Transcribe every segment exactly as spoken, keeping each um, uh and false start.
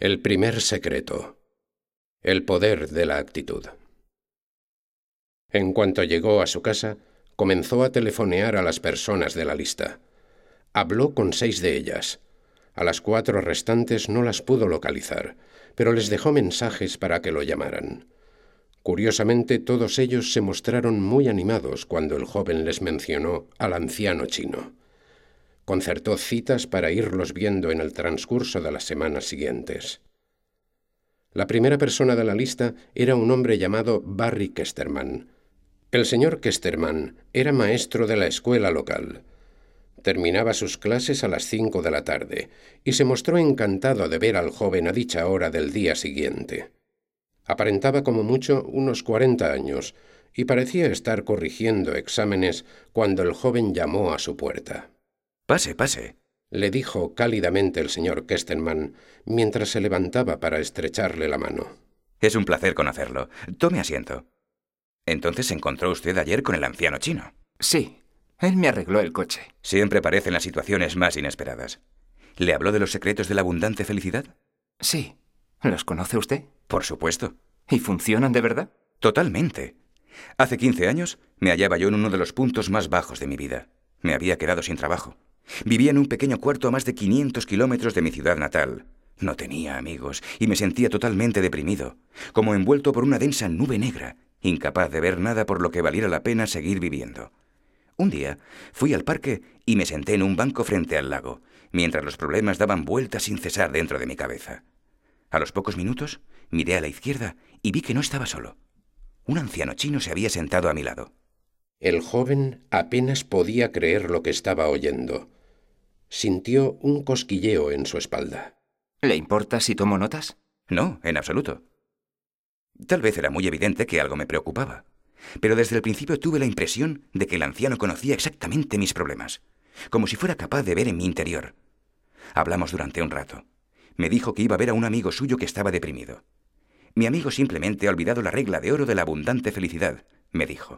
El primer secreto. El poder de la actitud. En cuanto llegó a su casa, comenzó a telefonear a las personas de la lista. Habló con seis de ellas. A las cuatro restantes no las pudo localizar, pero les dejó mensajes para que lo llamaran. Curiosamente, todos ellos se mostraron muy animados cuando el joven les mencionó al anciano chino. Concertó citas para irlos viendo en el transcurso de las semanas siguientes. La primera persona de la lista era un hombre llamado Barry Kesterman. El señor Kesterman era maestro de la escuela local. Terminaba sus clases a las cinco de la tarde y se mostró encantado de ver al joven a dicha hora del día siguiente. Aparentaba como mucho unos cuarenta años y parecía estar corrigiendo exámenes cuando el joven llamó a su puerta. «Pase, pase», le dijo cálidamente el señor Kesterman mientras se levantaba para estrecharle la mano. «Es un placer conocerlo. Tome asiento. Entonces se encontró usted ayer con el anciano chino». Sí, él me arregló el coche. Siempre aparecen las situaciones más inesperadas. ¿Le habló de los secretos de la abundante felicidad? Sí. ¿Los conoce usted? Por supuesto. ¿Y funcionan de verdad? Totalmente. Hace quince años me hallaba yo en uno de los puntos más bajos de mi vida. Me había quedado sin trabajo. Vivía en un pequeño cuarto a más de quinientos kilómetros de mi ciudad natal. No tenía amigos y me sentía totalmente deprimido, como envuelto por una densa nube negra, incapaz de ver nada por lo que valiera la pena seguir viviendo. Un día fui al parque y me senté en un banco frente al lago, mientras los problemas daban vueltas sin cesar dentro de mi cabeza. A los pocos minutos miré a la izquierda y vi que no estaba solo. Un anciano chino se había sentado a mi lado. El joven apenas podía creer lo que estaba oyendo. Sintió un cosquilleo en su espalda. ¿Le importa si tomo notas? No, en absoluto. Tal vez era muy evidente que algo me preocupaba, pero desde el principio tuve la impresión de que el anciano conocía exactamente mis problemas, como si fuera capaz de ver en mi interior. Hablamos durante un rato. Me dijo que iba a ver a un amigo suyo que estaba deprimido. Mi amigo simplemente ha olvidado la regla de oro de la abundante felicidad, me dijo.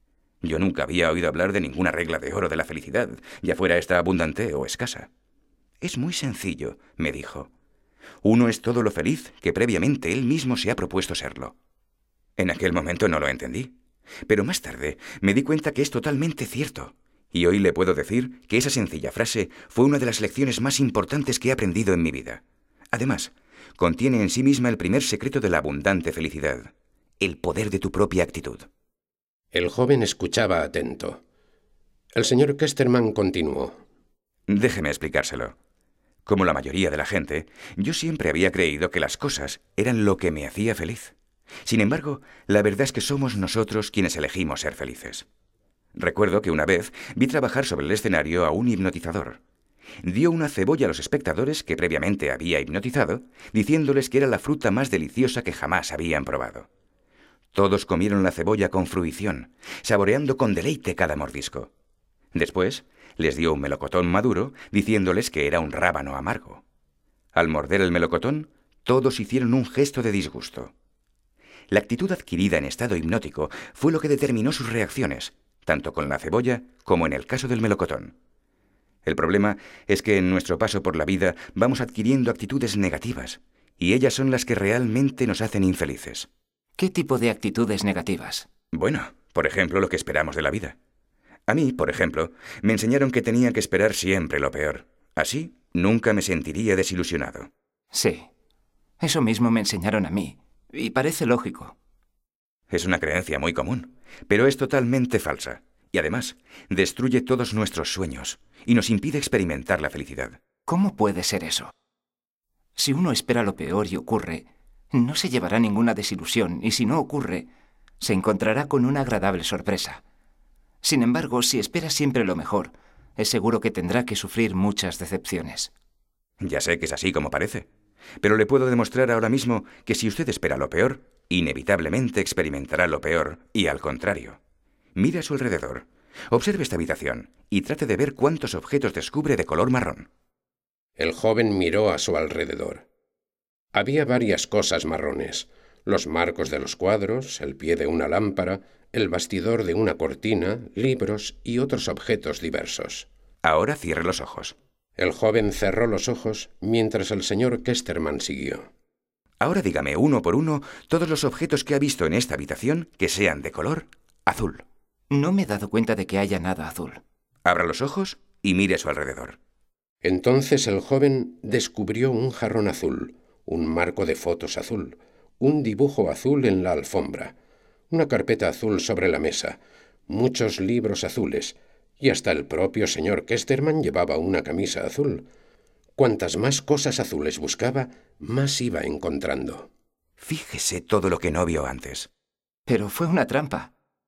Yo nunca había oído hablar de ninguna regla de oro de la felicidad, ya fuera esta abundante o escasa. Es muy sencillo, me dijo. Uno es todo lo feliz que previamente él mismo se ha propuesto serlo. En aquel momento no lo entendí, pero más tarde me di cuenta que es totalmente cierto, y hoy le puedo decir que esa sencilla frase fue una de las lecciones más importantes que he aprendido en mi vida. Además, contiene en sí misma el primer secreto de la abundante felicidad, el poder de tu propia actitud. El joven escuchaba atento. El señor Kesterman continuó. Déjeme explicárselo. Como la mayoría de la gente, yo siempre había creído que las cosas eran lo que me hacía feliz. Sin embargo, la verdad es que somos nosotros quienes elegimos ser felices. Recuerdo que una vez vi trabajar sobre el escenario a un hipnotizador. Dio una cebolla a los espectadores que previamente había hipnotizado, diciéndoles que era la fruta más deliciosa que jamás habían probado. Todos comieron la cebolla con fruición, saboreando con deleite cada mordisco. Después, les dio un melocotón maduro, diciéndoles que era un rábano amargo. Al morder el melocotón, todos hicieron un gesto de disgusto. La actitud adquirida en estado hipnótico fue lo que determinó sus reacciones, tanto con la cebolla como en el caso del melocotón. El problema es que en nuestro paso por la vida vamos adquiriendo actitudes negativas, y ellas son las que realmente nos hacen infelices. ¿Qué tipo de actitudes negativas? Bueno, por ejemplo, lo que esperamos de la vida. A mí, por ejemplo, me enseñaron que tenía que esperar siempre lo peor. Así, nunca me sentiría desilusionado. Sí, eso mismo me enseñaron a mí, y parece lógico. Es una creencia muy común, pero es totalmente falsa, y además, destruye todos nuestros sueños, y nos impide experimentar la felicidad. ¿Cómo puede ser eso? Si uno espera lo peor y ocurre, no se llevará ninguna desilusión, y si no ocurre, se encontrará con una agradable sorpresa. Sin embargo, si espera siempre lo mejor, es seguro que tendrá que sufrir muchas decepciones. Ya sé que es así como parece, pero le puedo demostrar ahora mismo que si usted espera lo peor, inevitablemente experimentará lo peor, y al contrario. Mire a su alrededor, observe esta habitación y trate de ver cuántos objetos descubre de color marrón. El joven miró a su alrededor. Había varias cosas marrones: los marcos de los cuadros, el pie de una lámpara, el bastidor de una cortina, libros y otros objetos diversos. Ahora cierre los ojos. El joven cerró los ojos mientras el señor Kesterman siguió. Ahora dígame uno por uno todos los objetos que ha visto en esta habitación que sean de color azul. No me he dado cuenta de que haya nada azul. Abra los ojos y mire a su alrededor. Entonces el joven descubrió un jarrón azul, un marco de fotos azul, un dibujo azul en la alfombra, una carpeta azul sobre la mesa, muchos libros azules, y hasta el propio señor Kesterman llevaba una camisa azul. Cuantas más cosas azules buscaba, más iba encontrando. Fíjese todo lo que no vio antes. Pero fue una trampa.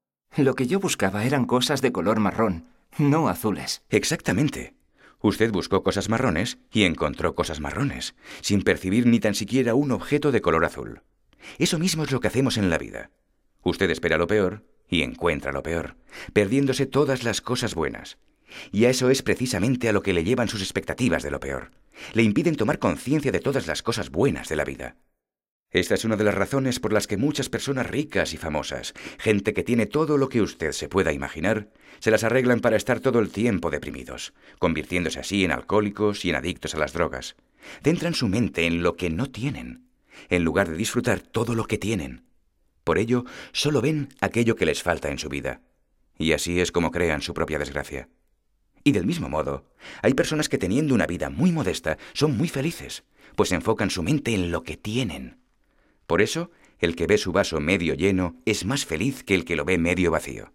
Lo que yo buscaba eran cosas de color marrón, no azules. Exactamente. Usted buscó cosas marrones y encontró cosas marrones, sin percibir ni tan siquiera un objeto de color azul. Eso mismo es lo que hacemos en la vida. Usted espera lo peor y encuentra lo peor, perdiéndose todas las cosas buenas. Y a eso es precisamente a lo que le llevan sus expectativas de lo peor. Le impiden tomar conciencia de todas las cosas buenas de la vida. Esta es una de las razones por las que muchas personas ricas y famosas, gente que tiene todo lo que usted se pueda imaginar, se las arreglan para estar todo el tiempo deprimidos, convirtiéndose así en alcohólicos y en adictos a las drogas. Centran su mente en lo que no tienen, en lugar de disfrutar todo lo que tienen. Por ello, solo ven aquello que les falta en su vida. Y así es como crean su propia desgracia. Y del mismo modo, hay personas que teniendo una vida muy modesta son muy felices, pues enfocan su mente en lo que tienen. Por eso, el que ve su vaso medio lleno es más feliz que el que lo ve medio vacío.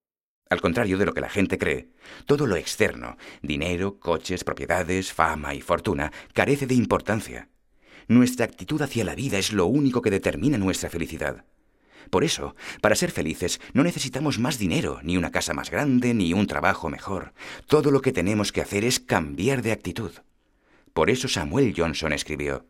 Al contrario de lo que la gente cree, todo lo externo, dinero, coches, propiedades, fama y fortuna, carece de importancia. Nuestra actitud hacia la vida es lo único que determina nuestra felicidad. Por eso, para ser felices, no necesitamos más dinero, ni una casa más grande, ni un trabajo mejor. Todo lo que tenemos que hacer es cambiar de actitud. Por eso Samuel Johnson escribió: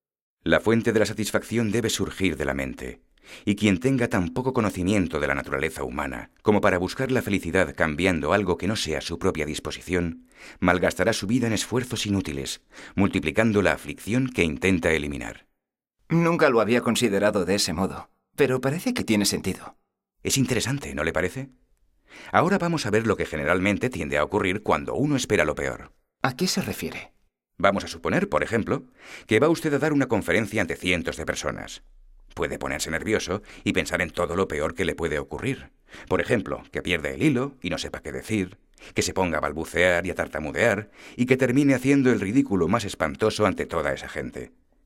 la fuente de la satisfacción debe surgir de la mente, y quien tenga tan poco conocimiento de la naturaleza humana como para buscar la felicidad cambiando algo que no sea su propia disposición, malgastará su vida en esfuerzos inútiles, multiplicando la aflicción que intenta eliminar. Nunca lo había considerado de ese modo, pero parece que tiene sentido. Es interesante, ¿no le parece? Ahora vamos a ver lo que generalmente tiende a ocurrir cuando uno espera lo peor. ¿A qué se refiere? Vamos a suponer, por ejemplo, que va usted a dar una conferencia ante cientos de personas. Puede ponerse nervioso y pensar en todo lo peor que le puede ocurrir. Por ejemplo, que pierda el hilo y no sepa qué decir, que se ponga a balbucear y a tartamudear y que termine haciendo el ridículo más espantoso ante toda esa gente.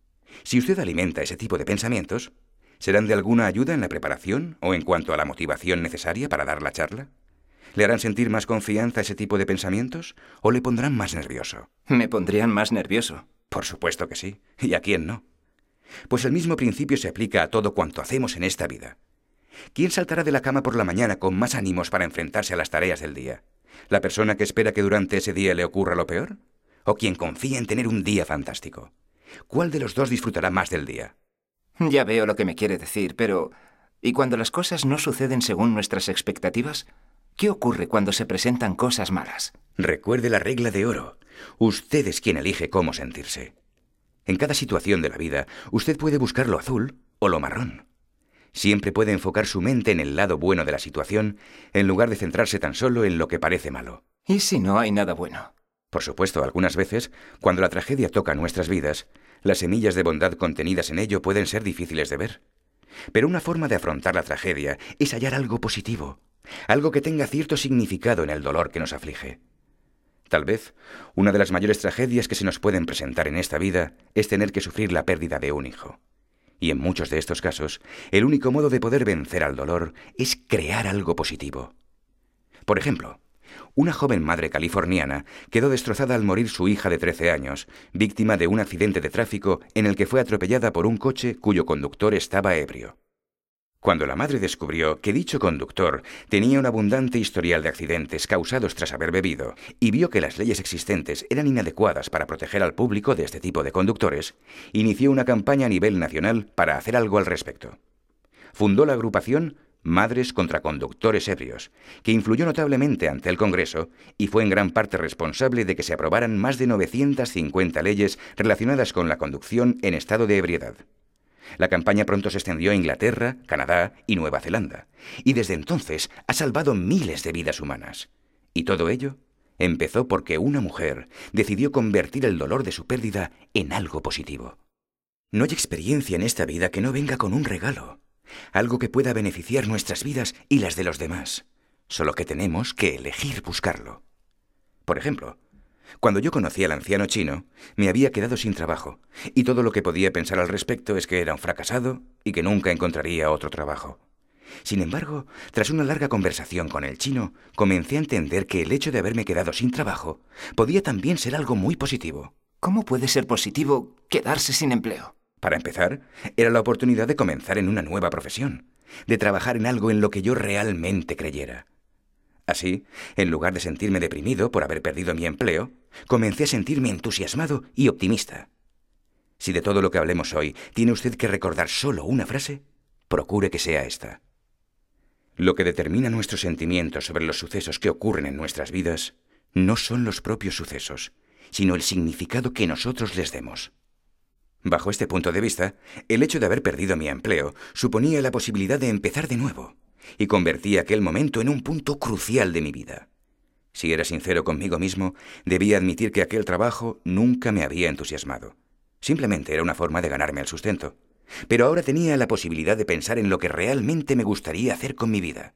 Si usted alimenta ese tipo de pensamientos, ¿serán de alguna ayuda en la preparación o en cuanto a la motivación necesaria para dar la charla? ¿Le harán sentir más confianza ese tipo de pensamientos o le pondrán más nervioso? Me pondrían más nervioso. Por supuesto que sí. ¿Y a quién no? Pues el mismo principio se aplica a todo cuanto hacemos en esta vida. ¿Quién saltará de la cama por la mañana con más ánimos para enfrentarse a las tareas del día? ¿La persona que espera que durante ese día le ocurra lo peor? ¿O quien confía en tener un día fantástico? ¿Cuál de los dos disfrutará más del día? Ya veo lo que me quiere decir, pero ¿y cuando las cosas no suceden según nuestras expectativas? ¿Qué ocurre cuando se presentan cosas malas? Recuerde la regla de oro. Usted es quien elige cómo sentirse. En cada situación de la vida, usted puede buscar lo azul o lo marrón. Siempre puede enfocar su mente en el lado bueno de la situación, en lugar de centrarse tan solo en lo que parece malo. ¿Y si no hay nada bueno? Por supuesto, algunas veces, cuando la tragedia toca nuestras vidas, las semillas de bondad contenidas en ello pueden ser difíciles de ver. Pero una forma de afrontar la tragedia es hallar algo positivo, algo que tenga cierto significado en el dolor que nos aflige. Tal vez, una de las mayores tragedias que se nos pueden presentar en esta vida es tener que sufrir la pérdida de un hijo. Y en muchos de estos casos, el único modo de poder vencer al dolor es crear algo positivo. Por ejemplo, una joven madre californiana quedó destrozada al morir su hija de trece años, víctima de un accidente de tráfico en el que fue atropellada por un coche cuyo conductor estaba ebrio. Cuando la madre descubrió que dicho conductor tenía un abundante historial de accidentes causados tras haber bebido y vio que las leyes existentes eran inadecuadas para proteger al público de este tipo de conductores, inició una campaña a nivel nacional para hacer algo al respecto. Fundó la agrupación Madres contra Conductores Ebrios, que influyó notablemente ante el Congreso y fue en gran parte responsable de que se aprobaran más de novecientas cincuenta leyes relacionadas con la conducción en estado de ebriedad. La campaña pronto se extendió a Inglaterra, Canadá y Nueva Zelanda, y desde entonces ha salvado miles de vidas humanas. Y todo ello empezó porque una mujer decidió convertir el dolor de su pérdida en algo positivo. No hay experiencia en esta vida que no venga con un regalo, algo que pueda beneficiar nuestras vidas y las de los demás, solo que tenemos que elegir buscarlo. Por ejemplo, cuando yo conocí al anciano chino, me había quedado sin trabajo, y todo lo que podía pensar al respecto es que era un fracasado y que nunca encontraría otro trabajo. Sin embargo, tras una larga conversación con el chino, comencé a entender que el hecho de haberme quedado sin trabajo podía también ser algo muy positivo. ¿Cómo puede ser positivo quedarse sin empleo? Para empezar, era la oportunidad de comenzar en una nueva profesión, de trabajar en algo en lo que yo realmente creyera. Así, en lugar de sentirme deprimido por haber perdido mi empleo, comencé a sentirme entusiasmado y optimista. Si de todo lo que hablemos hoy tiene usted que recordar solo una frase, procure que sea esta. Lo que determina nuestros sentimientos sobre los sucesos que ocurren en nuestras vidas no son los propios sucesos, sino el significado que nosotros les demos. Bajo este punto de vista, el hecho de haber perdido mi empleo suponía la posibilidad de empezar de nuevo, y convertí aquel momento en un punto crucial de mi vida. Si era sincero conmigo mismo, debía admitir que aquel trabajo nunca me había entusiasmado. Simplemente era una forma de ganarme el sustento. Pero ahora tenía la posibilidad de pensar en lo que realmente me gustaría hacer con mi vida.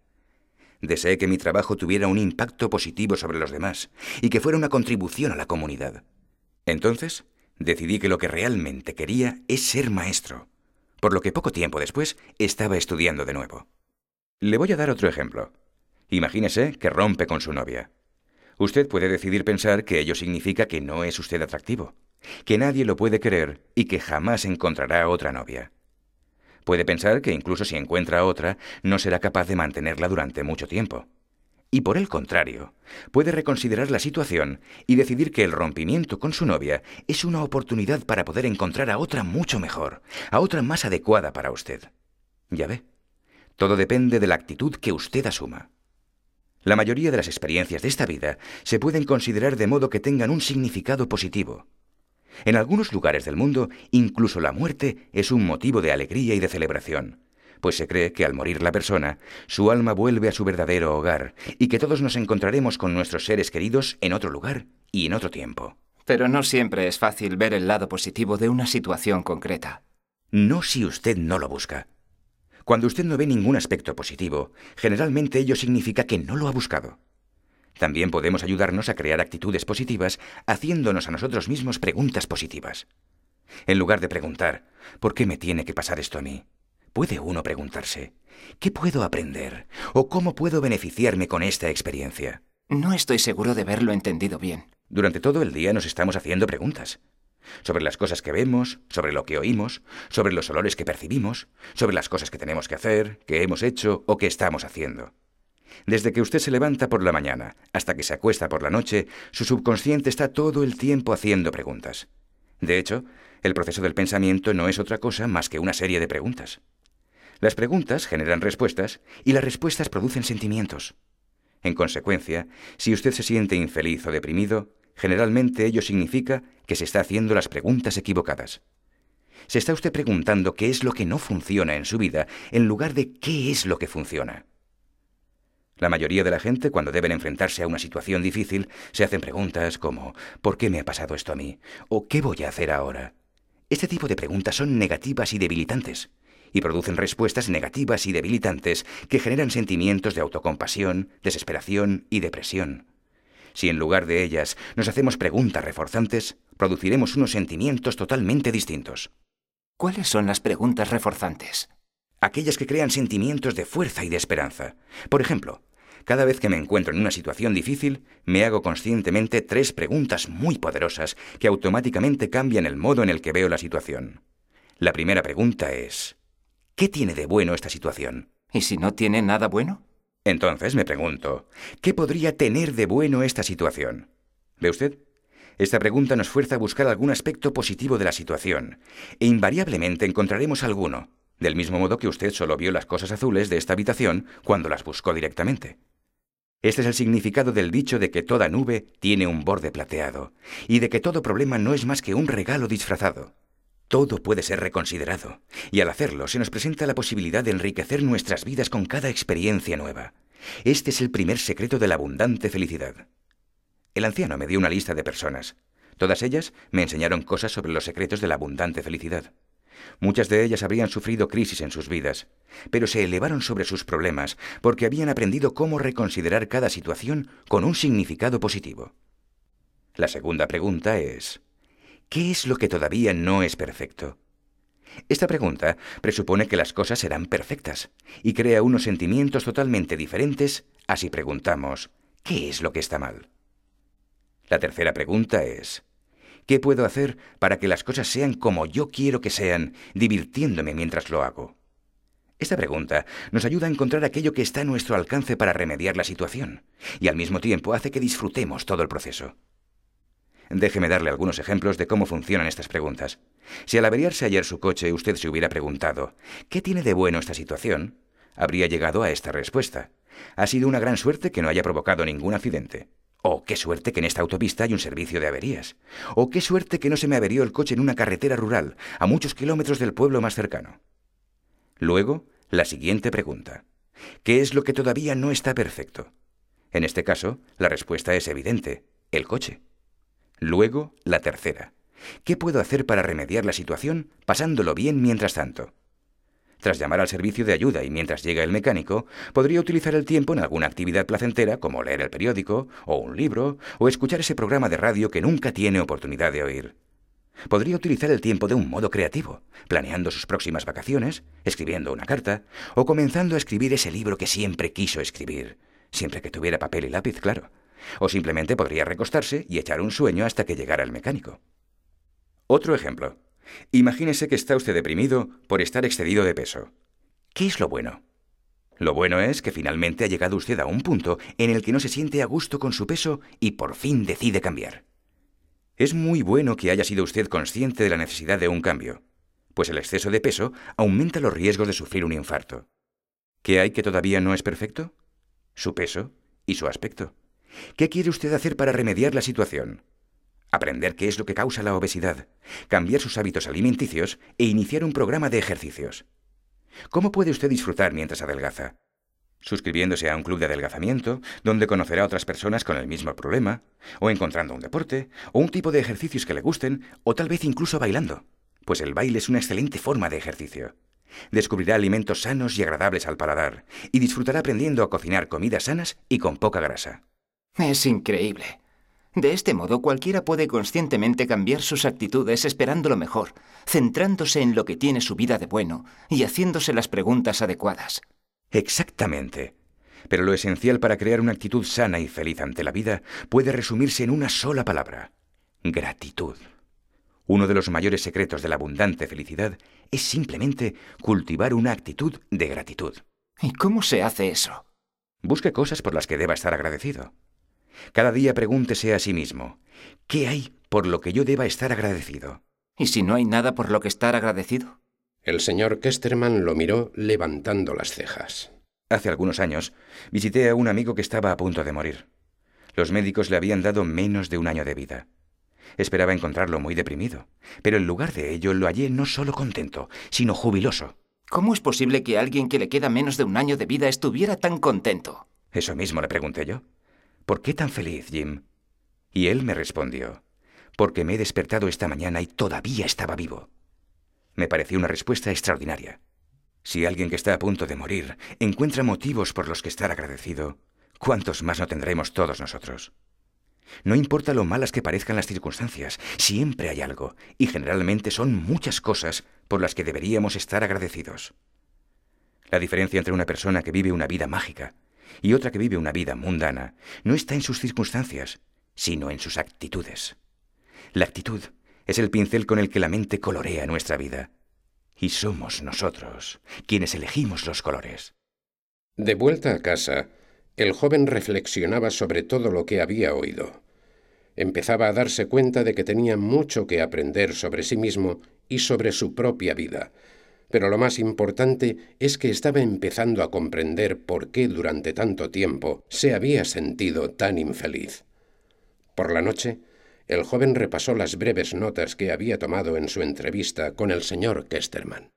Deseé que mi trabajo tuviera un impacto positivo sobre los demás y que fuera una contribución a la comunidad. Entonces, decidí que lo que realmente quería es ser maestro, por lo que poco tiempo después estaba estudiando de nuevo. Le voy a dar otro ejemplo. Imagínese que rompe con su novia. Usted puede decidir pensar que ello significa que no es usted atractivo, que nadie lo puede querer y que jamás encontrará otra novia. Puede pensar que incluso si encuentra otra, no será capaz de mantenerla durante mucho tiempo. Y por el contrario, puede reconsiderar la situación y decidir que el rompimiento con su novia es una oportunidad para poder encontrar a otra mucho mejor, a otra más adecuada para usted. Ya ve, todo depende de la actitud que usted asuma. La mayoría de las experiencias de esta vida se pueden considerar de modo que tengan un significado positivo. En algunos lugares del mundo, incluso la muerte es un motivo de alegría y de celebración, pues se cree que al morir la persona, su alma vuelve a su verdadero hogar y que todos nos encontraremos con nuestros seres queridos en otro lugar y en otro tiempo. Pero no siempre es fácil ver el lado positivo de una situación concreta. No si usted no lo busca. Cuando usted no ve ningún aspecto positivo, generalmente ello significa que no lo ha buscado. También podemos ayudarnos a crear actitudes positivas haciéndonos a nosotros mismos preguntas positivas. En lugar de preguntar, ¿por qué me tiene que pasar esto a mí?, puede uno preguntarse, ¿qué puedo aprender? ¿O cómo puedo beneficiarme con esta experiencia? No estoy seguro de haberlo entendido bien. Durante todo el día nos estamos haciendo preguntas. Sobre las cosas que vemos, sobre lo que oímos, sobre los olores que percibimos, sobre las cosas que tenemos que hacer, que hemos hecho o que estamos haciendo. Desde que usted se levanta por la mañana hasta que se acuesta por la noche, su subconsciente está todo el tiempo haciendo preguntas. De hecho, el proceso del pensamiento no es otra cosa más que una serie de preguntas. Las preguntas generan respuestas y las respuestas producen sentimientos. En consecuencia, si usted se siente infeliz o deprimido, generalmente ello significa que se está haciendo las preguntas equivocadas. Se está usted preguntando qué es lo que no funciona en su vida en lugar de qué es lo que funciona. La mayoría de la gente, cuando deben enfrentarse a una situación difícil, se hacen preguntas como ¿por qué me ha pasado esto a mí? ¿O qué voy a hacer ahora? Este tipo de preguntas son negativas y debilitantes, y producen respuestas negativas y debilitantes que generan sentimientos de autocompasión, desesperación y depresión. Si en lugar de ellas nos hacemos preguntas reforzantes, produciremos unos sentimientos totalmente distintos. ¿Cuáles son las preguntas reforzantes? Aquellas que crean sentimientos de fuerza y de esperanza. Por ejemplo, cada vez que me encuentro en una situación difícil, me hago conscientemente tres preguntas muy poderosas que automáticamente cambian el modo en el que veo la situación. La primera pregunta es, ¿qué tiene de bueno esta situación? ¿Y si no tiene nada bueno? Entonces me pregunto, ¿qué podría tener de bueno esta situación? ¿Ve usted? Esta pregunta nos fuerza a buscar algún aspecto positivo de la situación, e invariablemente encontraremos alguno, del mismo modo que usted solo vio las cosas azules de esta habitación cuando las buscó directamente. Este es el significado del dicho de que toda nube tiene un borde plateado, y de que todo problema no es más que un regalo disfrazado. Todo puede ser reconsiderado, y al hacerlo se nos presenta la posibilidad de enriquecer nuestras vidas con cada experiencia nueva. Este es el primer secreto de la abundante felicidad. El anciano me dio una lista de personas. Todas ellas me enseñaron cosas sobre los secretos de la abundante felicidad. Muchas de ellas habrían sufrido crisis en sus vidas, pero se elevaron sobre sus problemas porque habían aprendido cómo reconsiderar cada situación con un significado positivo. La segunda pregunta es, ¿qué es lo que todavía no es perfecto? Esta pregunta presupone que las cosas serán perfectas y crea unos sentimientos totalmente diferentes a si preguntamos, ¿qué es lo que está mal? La tercera pregunta es, ¿qué puedo hacer para que las cosas sean como yo quiero que sean, divirtiéndome mientras lo hago? Esta pregunta nos ayuda a encontrar aquello que está a nuestro alcance para remediar la situación y al mismo tiempo hace que disfrutemos todo el proceso. Déjeme darle algunos ejemplos de cómo funcionan estas preguntas. Si al averiarse ayer su coche usted se hubiera preguntado ¿qué tiene de bueno esta situación?, habría llegado a esta respuesta. Ha sido una gran suerte que no haya provocado ningún accidente. O qué suerte que en esta autopista hay un servicio de averías. O qué suerte que no se me averió el coche en una carretera rural, a muchos kilómetros del pueblo más cercano. Luego, la siguiente pregunta. ¿Qué es lo que todavía no está perfecto? En este caso, la respuesta es evidente, el coche. Luego, la tercera. ¿Qué puedo hacer para remediar la situación pasándolo bien mientras tanto? Tras llamar al servicio de ayuda y mientras llega el mecánico, podría utilizar el tiempo en alguna actividad placentera como leer el periódico, o un libro, o escuchar ese programa de radio que nunca tiene oportunidad de oír. Podría utilizar el tiempo de un modo creativo, planeando sus próximas vacaciones, escribiendo una carta, o comenzando a escribir ese libro que siempre quiso escribir, siempre que tuviera papel y lápiz, claro. O simplemente podría recostarse y echar un sueño hasta que llegara el mecánico. Otro ejemplo. Imagínese que está usted deprimido por estar excedido de peso. ¿Qué es lo bueno? Lo bueno es que finalmente ha llegado usted a un punto en el que no se siente a gusto con su peso y por fin decide cambiar. Es muy bueno que haya sido usted consciente de la necesidad de un cambio, pues el exceso de peso aumenta los riesgos de sufrir un infarto. ¿Qué hay que todavía no es perfecto? Su peso y su aspecto. ¿Qué quiere usted hacer para remediar la situación? Aprender qué es lo que causa la obesidad, cambiar sus hábitos alimenticios e iniciar un programa de ejercicios. ¿Cómo puede usted disfrutar mientras adelgaza? Suscribiéndose a un club de adelgazamiento, donde conocerá a otras personas con el mismo problema, o encontrando un deporte, o un tipo de ejercicios que le gusten, o tal vez incluso bailando, pues el baile es una excelente forma de ejercicio. Descubrirá alimentos sanos y agradables al paladar, y disfrutará aprendiendo a cocinar comidas sanas y con poca grasa. Es increíble. De este modo, cualquiera puede conscientemente cambiar sus actitudes esperando lo mejor, centrándose en lo que tiene su vida de bueno y haciéndose las preguntas adecuadas. Exactamente. Pero lo esencial para crear una actitud sana y feliz ante la vida puede resumirse en una sola palabra: gratitud. Uno de los mayores secretos de la abundante felicidad es simplemente cultivar una actitud de gratitud. ¿Y cómo se hace eso? Busque cosas por las que deba estar agradecido. Cada día pregúntese a sí mismo, ¿qué hay por lo que yo deba estar agradecido? ¿Y si no hay nada por lo que estar agradecido? El señor Kesterman lo miró levantando las cejas. Hace algunos años visité a un amigo que estaba a punto de morir. Los médicos le habían dado menos de un año de vida. Esperaba encontrarlo muy deprimido, pero en lugar de ello lo hallé no solo contento, sino jubiloso. ¿Cómo es posible que alguien que le queda menos de un año de vida estuviera tan contento? Eso mismo le pregunté yo. ¿Por qué tan feliz, Jim? Y él me respondió, porque me he despertado esta mañana y todavía estaba vivo. Me pareció una respuesta extraordinaria. Si alguien que está a punto de morir encuentra motivos por los que estar agradecido, ¿cuántos más no tendremos todos nosotros? No importa lo malas que parezcan las circunstancias, siempre hay algo, y generalmente son muchas cosas por las que deberíamos estar agradecidos. La diferencia entre una persona que vive una vida mágica y otra que vive una vida mundana no está en sus circunstancias, sino en sus actitudes. La actitud es el pincel con el que la mente colorea nuestra vida, y somos nosotros quienes elegimos los colores. De vuelta a casa, el joven reflexionaba sobre todo lo que había oído. Empezaba a darse cuenta de que tenía mucho que aprender sobre sí mismo y sobre su propia vida. Pero lo más importante es que estaba empezando a comprender por qué durante tanto tiempo se había sentido tan infeliz. Por la noche, el joven repasó las breves notas que había tomado en su entrevista con el señor Kesterman.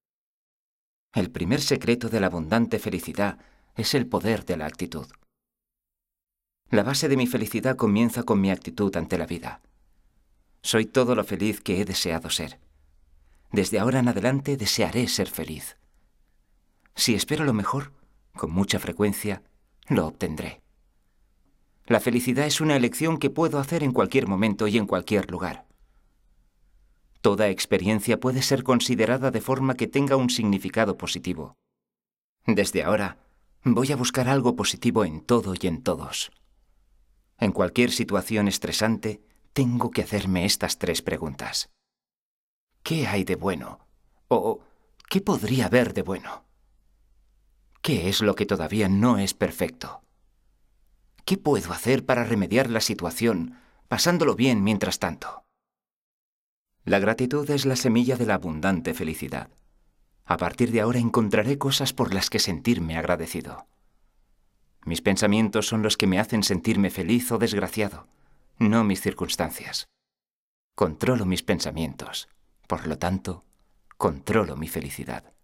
El primer secreto de la abundante felicidad es el poder de la actitud. La base de mi felicidad comienza con mi actitud ante la vida. Soy todo lo feliz que he deseado ser. Desde ahora en adelante desearé ser feliz. Si espero lo mejor, con mucha frecuencia, lo obtendré. La felicidad es una elección que puedo hacer en cualquier momento y en cualquier lugar. Toda experiencia puede ser considerada de forma que tenga un significado positivo. Desde ahora, voy a buscar algo positivo en todo y en todos. En cualquier situación estresante, tengo que hacerme estas tres preguntas. ¿Qué hay de bueno? ¿O qué podría haber de bueno? ¿Qué es lo que todavía no es perfecto? ¿Qué puedo hacer para remediar la situación, pasándolo bien mientras tanto? La gratitud es la semilla de la abundante felicidad. A partir de ahora encontraré cosas por las que sentirme agradecido. Mis pensamientos son los que me hacen sentirme feliz o desgraciado, no mis circunstancias. Controlo mis pensamientos, por lo tanto, controlo mi felicidad.